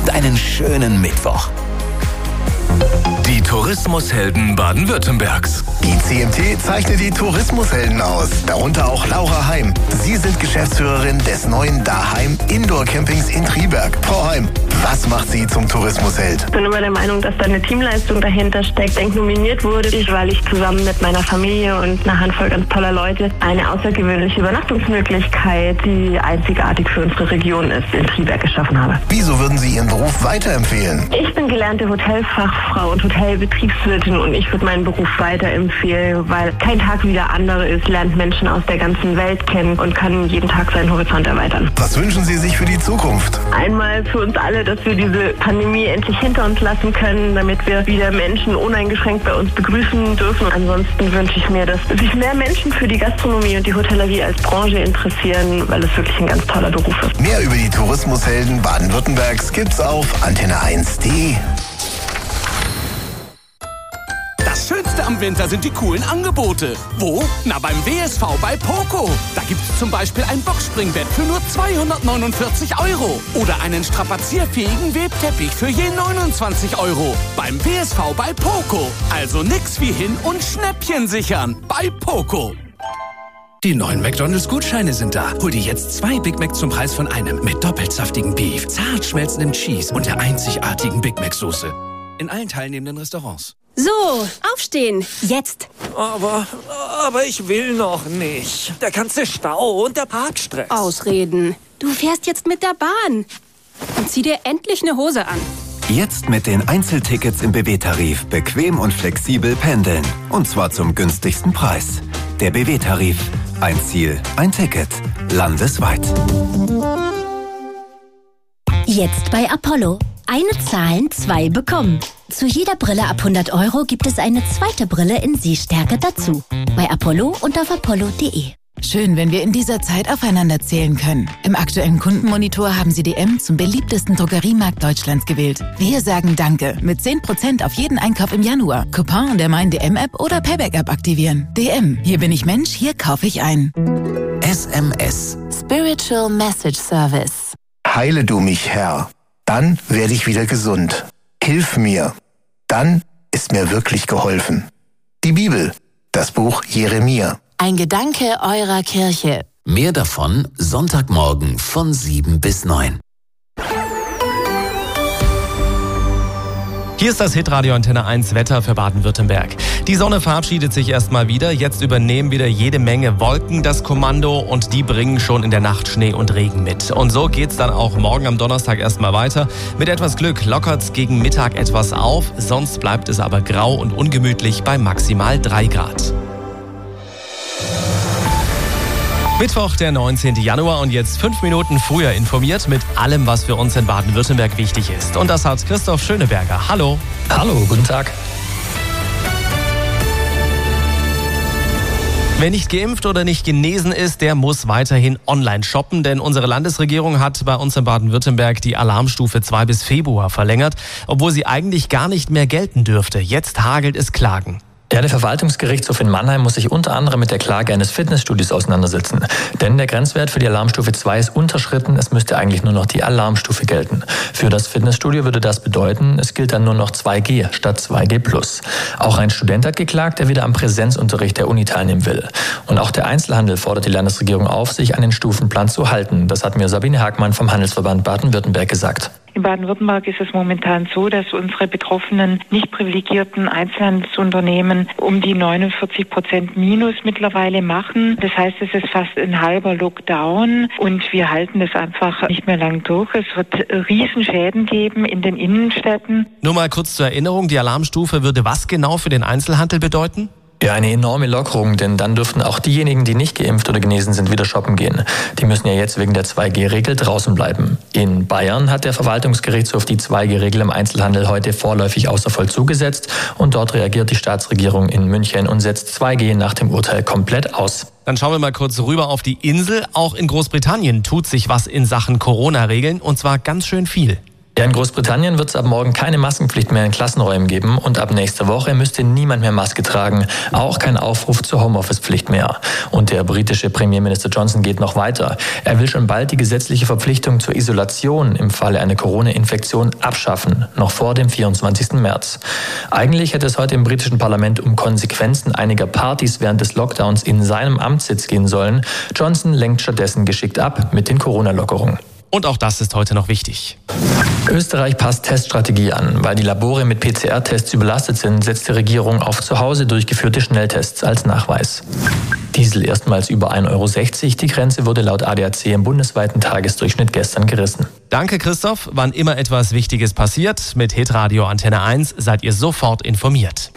einen schönen Mittwoch. Die Tourismushelden Baden-Württembergs. Die CMT zeichnet die Tourismushelden aus, darunter auch Laura Heim. Sie sind Geschäftsführerin des neuen Daheim Indoor Campings in Triberg. Frau Heim, was macht Sie zum Tourismusheld? Ich bin immer der Meinung, dass da eine Teamleistung dahinter steckt. Nominiert wurde ich, weil ich zusammen mit meiner Familie und einer Handvoll ganz toller Leute eine außergewöhnliche Übernachtungsmöglichkeit, die einzigartig für unsere Region ist, in Triberg geschaffen habe. Wieso würden Sie Ihren Beruf weiterempfehlen? Ich bin gelernte Hotelfachfrau und Hotelbetriebswirtin und ich würde meinen Beruf weiterempfehlen, weil kein Tag wie der andere ist, lernt Menschen aus der ganzen Welt kennen und kann jeden Tag seinen Horizont erweitern. Was wünschen Sie sich für die Zukunft? Einmal für uns alle, dass wir diese Pandemie endlich hinter uns lassen können, damit wir wieder Menschen uneingeschränkt bei uns begrüßen dürfen. Ansonsten wünsche ich mir, dass sich mehr Menschen für die Gastronomie und die Hotellerie als Branche interessieren, weil es wirklich ein ganz toller Beruf ist. Mehr über die Tourismushelden Baden-Württembergs gibt's auf antenne1.de. Das Schönste am Winter sind die coolen Angebote. Wo? Na, beim WSV bei Poco. Da gibt's zum Beispiel ein Boxspringbett für nur 249 €. Oder einen strapazierfähigen Webteppich für je 29 € beim WSV bei Poco. Also nix wie hin und Schnäppchen sichern bei Poco. Die neuen McDonald's-Gutscheine sind da. Hol dir jetzt 2 Big Mac zum Preis von einem. Mit doppelt saftigen Beef, zart schmelzendem Cheese und der einzigartigen Big Mac-Soße. In allen teilnehmenden Restaurants. So, aufstehen. Jetzt. Aber ich will noch nicht. Der ganze Stau und der Parkstress. Ausreden. Du fährst jetzt mit der Bahn. Und zieh dir endlich eine Hose an. Jetzt mit den Einzeltickets im BW-Tarif bequem und flexibel pendeln. Und zwar zum günstigsten Preis. Der BW-Tarif. Ein Ziel, ein Ticket. Landesweit. Jetzt bei Apollo. Eine zahlen, 2 bekommen. Zu jeder Brille ab 100 € gibt es eine zweite Brille in Sehstärke dazu. Bei Apollo und auf apollo.de. Schön, wenn wir in dieser Zeit aufeinander zählen können. Im aktuellen Kundenmonitor haben Sie DM zum beliebtesten Drogeriemarkt Deutschlands gewählt. Wir sagen Danke mit 10% auf jeden Einkauf im Januar. Coupon in der Mein DM-App oder Payback-App aktivieren. DM, hier bin ich Mensch, hier kaufe ich ein. SMS. Spiritual Message Service. Heile du mich, Herr. Dann werde ich wieder gesund. Hilf mir. Dann ist mir wirklich geholfen. Die Bibel, das Buch Jeremia. Ein Gedanke eurer Kirche. Mehr davon Sonntagmorgen von 7 bis 9. Hier ist das Hitradio Antenne 1 Wetter für Baden-Württemberg. Die Sonne verabschiedet sich erstmal wieder. Jetzt übernehmen wieder jede Menge Wolken das Kommando und die bringen schon in der Nacht Schnee und Regen mit. Und so geht's dann auch morgen am Donnerstag erstmal weiter. Mit etwas Glück lockert's gegen Mittag etwas auf. Sonst bleibt es aber grau und ungemütlich bei maximal 3 Grad. Mittwoch, der 19. Januar und jetzt 5 Minuten früher informiert mit allem, was für uns in Baden-Württemberg wichtig ist. Und das hat Christoph Schöneberger. Hallo. Hallo, guten Tag. Wer nicht geimpft oder nicht genesen ist, der muss weiterhin online shoppen, denn unsere Landesregierung hat bei uns in Baden-Württemberg die Alarmstufe 2 bis Februar verlängert, obwohl sie eigentlich gar nicht mehr gelten dürfte. Jetzt hagelt es Klagen. Ja, der Verwaltungsgerichtshof in Mannheim muss sich unter anderem mit der Klage eines Fitnessstudios auseinandersetzen. Denn der Grenzwert für die Alarmstufe 2 ist unterschritten, es müsste eigentlich nur noch die Alarmstufe gelten. Für das Fitnessstudio würde das bedeuten, es gilt dann nur noch 2G statt 2G+. Auch ein Student hat geklagt, der wieder am Präsenzunterricht der Uni teilnehmen will. Und auch der Einzelhandel fordert die Landesregierung auf, sich an den Stufenplan zu halten. Das hat mir Sabine Hagmann vom Handelsverband Baden-Württemberg gesagt. In Baden-Württemberg ist es momentan so, dass unsere betroffenen, nicht privilegierten Einzelhandelsunternehmen um die 49% Minus mittlerweile machen. Das heißt, es ist fast ein halber Lockdown und wir halten das einfach nicht mehr lang durch. Es wird Riesenschäden geben in den Innenstädten. Nur mal kurz zur Erinnerung, die Alarmstufe würde was genau für den Einzelhandel bedeuten? Ja, eine enorme Lockerung, denn dann dürften auch diejenigen, die nicht geimpft oder genesen sind, wieder shoppen gehen. Die müssen ja jetzt wegen der 2G-Regel draußen bleiben. In Bayern hat der Verwaltungsgerichtshof die 2G-Regel im Einzelhandel heute vorläufig außer Vollzug gesetzt und dort reagiert die Staatsregierung in München und setzt 2G nach dem Urteil komplett aus. Dann schauen wir mal kurz rüber auf die Insel. Auch in Großbritannien tut sich was in Sachen Corona-Regeln und zwar ganz schön viel. Ja, in Großbritannien wird es ab morgen keine Maskenpflicht mehr in Klassenräumen geben und ab nächster Woche müsste niemand mehr Maske tragen, auch kein Aufruf zur Homeoffice-Pflicht mehr. Und der britische Premierminister Johnson geht noch weiter. Er will schon bald die gesetzliche Verpflichtung zur Isolation im Falle einer Corona-Infektion abschaffen, noch vor dem 24. März. Eigentlich hätte es heute im britischen Parlament um Konsequenzen einiger Partys während des Lockdowns in seinem Amtssitz gehen sollen. Johnson lenkt stattdessen geschickt ab mit den Corona-Lockerungen. Und auch das ist heute noch wichtig. Österreich passt Teststrategie an. Weil die Labore mit PCR-Tests überlastet sind, setzt die Regierung auf zu Hause durchgeführte Schnelltests als Nachweis. Diesel erstmals über 1,60 €. Die Grenze wurde laut ADAC im bundesweiten Tagesdurchschnitt gestern gerissen. Danke, Christoph. Wann immer etwas Wichtiges passiert, mit Hitradio Antenne 1 seid ihr sofort informiert.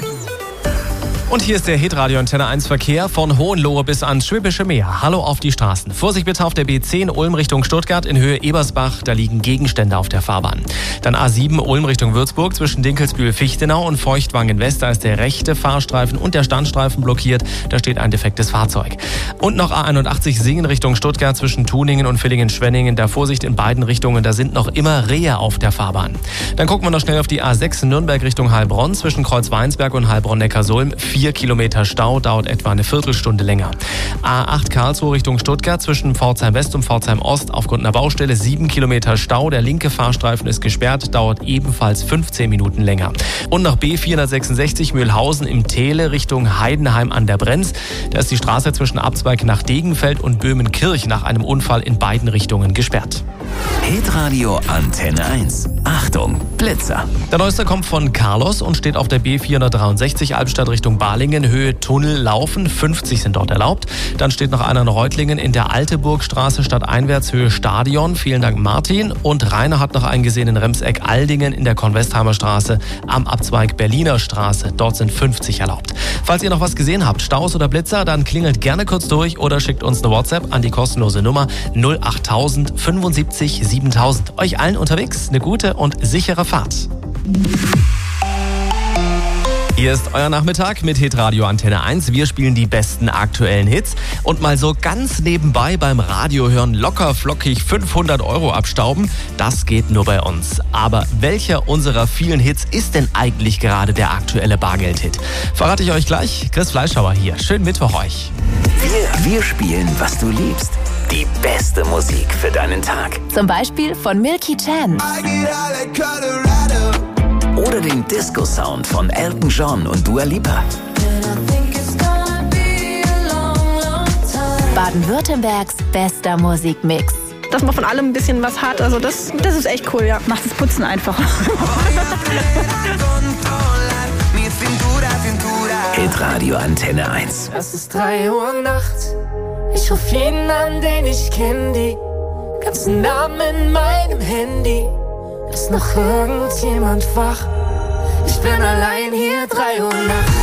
Und hier ist der Hitradio Antenne 1 Verkehr von Hohenlohe bis ans Schwäbische Meer. Hallo auf die Straßen. Vorsicht bitte auf der B10 Ulm Richtung Stuttgart in Höhe Ebersbach. Da liegen Gegenstände auf der Fahrbahn. Dann A7 Ulm Richtung Würzburg zwischen Dinkelsbühl-Fichtenau und Feuchtwangen West. Da ist der rechte Fahrstreifen und der Standstreifen blockiert. Da steht ein defektes Fahrzeug. Und noch A81 Singen Richtung Stuttgart zwischen Tuningen und Villingen-Schwenningen. Da Vorsicht in beiden Richtungen. Da sind noch immer Rehe auf der Fahrbahn. Dann gucken wir noch schnell auf die A6 Nürnberg Richtung Heilbronn zwischen Kreuzweinsberg und Heilbronn-Neckarsulm. 4 Kilometer Stau, dauert etwa eine Viertelstunde länger. A8 Karlsruhe Richtung Stuttgart zwischen Pforzheim West und Pforzheim Ost aufgrund einer Baustelle 7 Kilometer Stau. Der linke Fahrstreifen ist gesperrt, dauert ebenfalls 15 Minuten länger. Und nach B466 Mühlhausen im Tehle Richtung Heidenheim an der Brenz. Da ist die Straße zwischen Abzweig nach Degenfeld und Böhmenkirch nach einem Unfall in beiden Richtungen gesperrt. Hitradio Antenne 1. Achtung, Blitzer. Der neueste kommt von Carlos und steht auf der B463 Albstadt Richtung Balingen, Höhe Tunnel laufen, 50 sind dort erlaubt. Dann steht noch einer in Reutlingen in der Alteburgstraße stadteinwärts, Höhe Stadion. Vielen Dank Martin. Und Rainer hat noch einen gesehen in Remseck Aldingen in der Kornwestheimer Straße am Abzweig Berliner Straße. Dort sind 50 erlaubt. Falls ihr noch was gesehen habt, Staus oder Blitzer, dann klingelt gerne kurz durch oder schickt uns eine WhatsApp an die kostenlose Nummer 08000 75 7000. Euch allen unterwegs eine gute und sichere Fahrt. Hier ist euer Nachmittag mit Hitradio Antenne 1. Wir spielen die besten aktuellen Hits und mal so ganz nebenbei beim Radio hören, locker flockig 500 € abstauben. Das geht nur bei uns. Aber welcher unserer vielen Hits ist denn eigentlich gerade der aktuelle Bargeld-Hit? Verrate ich euch gleich. Chris Fleischhauer hier. Schönen Mittwoch euch. Wir spielen, was du liebst. Die beste Musik für deinen Tag. Zum Beispiel von Milky Chance. Oder den Disco-Sound von Elton John und Dua Lipa. Baden-Württembergs bester Musikmix. Dass man von allem ein bisschen was hat, also das ist echt cool, ja. Macht das Putzen einfacher. Hitradio Antenne 1. Es ist 3 Uhr nachts. Ich ruf jeden an, den ich kenn, die ganzen Namen in meinem Handy. Ist noch irgendjemand wach? Ich bin allein hier, 3 Uhr nachts.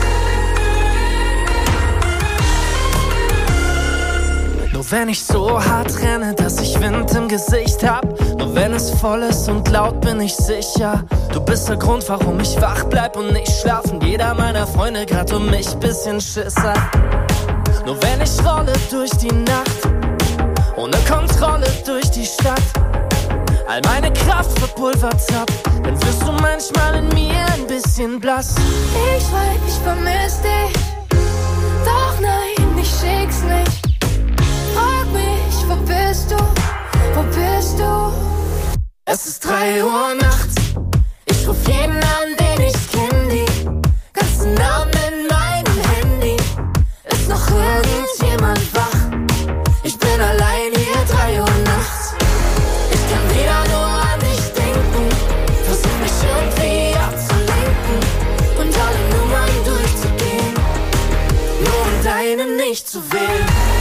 Nur wenn ich so hart renne, dass ich Wind im Gesicht hab. Nur wenn es voll ist und laut, bin ich sicher. Du bist der Grund, warum ich wach bleib und nicht schlafen. Jeder meiner Freunde grad um mich bisschen Schiss hat. Nur wenn ich rolle durch die Nacht, ohne Kontrolle durch die Stadt, all meine Kraft verpulvert hab, dann wirst du manchmal in mir ein bisschen blass. Ich weiß, ich vermiss dich, doch nein, ich schick's nicht. Frag mich, wo bist du, wo bist du? Es ist 3 Uhr nachts, ich ruf jeden an, den ich kenn, die ganzen Namen in meinem Handy. Ist noch irgendjemand wach? Ich bin allein hier, 3 Uhr nachts. Ich kann wieder nur an dich denken, versuch mich irgendwie abzulenken und alle Nummern durchzugehen, nur um deine nicht zu wählen.